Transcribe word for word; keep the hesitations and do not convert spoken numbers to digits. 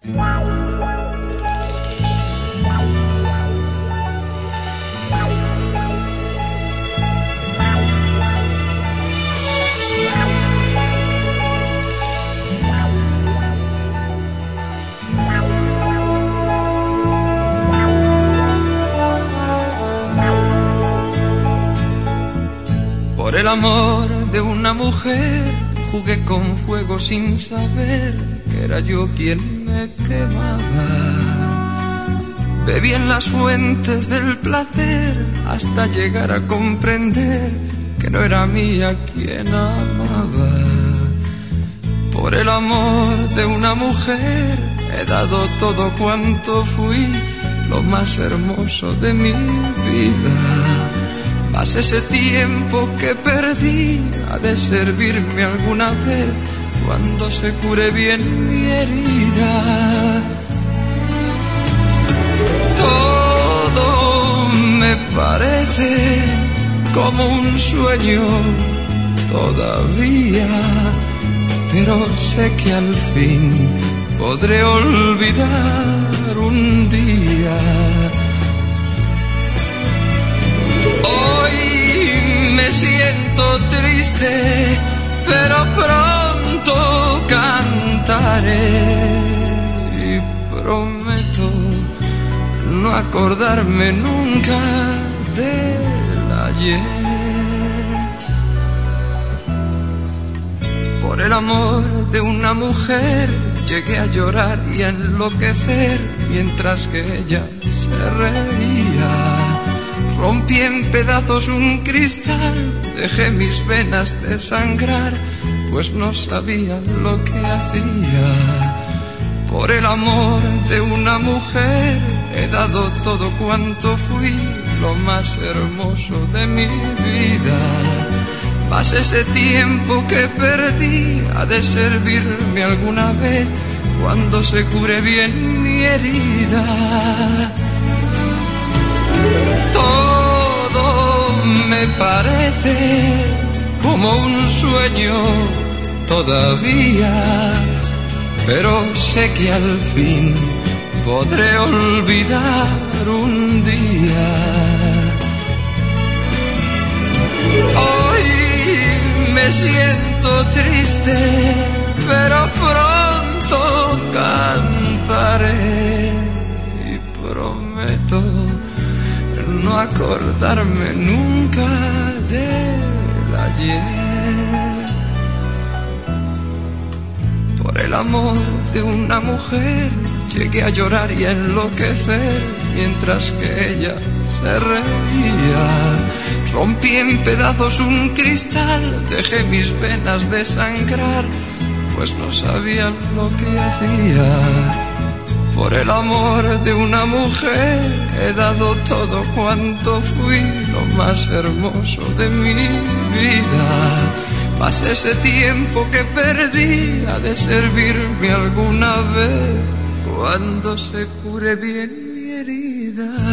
Por el amor de una mujer jugué con fuego sin saber que era yo quien me quemaba. Bebí en las fuentes del placer hasta llegar a comprender que no era mía quien amaba. Por el amor de una mujer he dado todo cuanto fui, lo más hermoso de mi vida. Mas ese tiempo que perdí ha de servirme alguna vez cuando se cure bien mi herida. Todo me parece como un sueño todavía, pero sé que al fin podré olvidar un día. Me siento triste, pero pronto cantaré y prometo no acordarme nunca del ayer. Por el amor de una mujer llegué a llorar y a enloquecer mientras que ella se reía. Rompí en pedazos un cristal, dejé mis venas desangrar, pues no sabía lo que hacía. Por el amor de una mujer he dado todo cuanto fui, lo más hermoso de mi vida. Mas ese tiempo que perdí ha de servirme alguna vez cuando se cure bien mi herida. Todo me parece como un sueño todavía, pero sé que al fin podré olvidar un día. Hoy me siento triste, pero pronto cantaré y prometo no acordarme nunca del ayer. Por el amor de una mujer llegué a llorar y a enloquecer mientras que ella se reía. Rompí en pedazos un cristal, dejé mis venas desangrar, pues no sabía lo que hacía. Por el amor de una mujer he dado todo cuanto fui, lo más hermoso de mi vida. Mas ese tiempo que perdí ha de servirme alguna vez cuando se cure bien mi herida.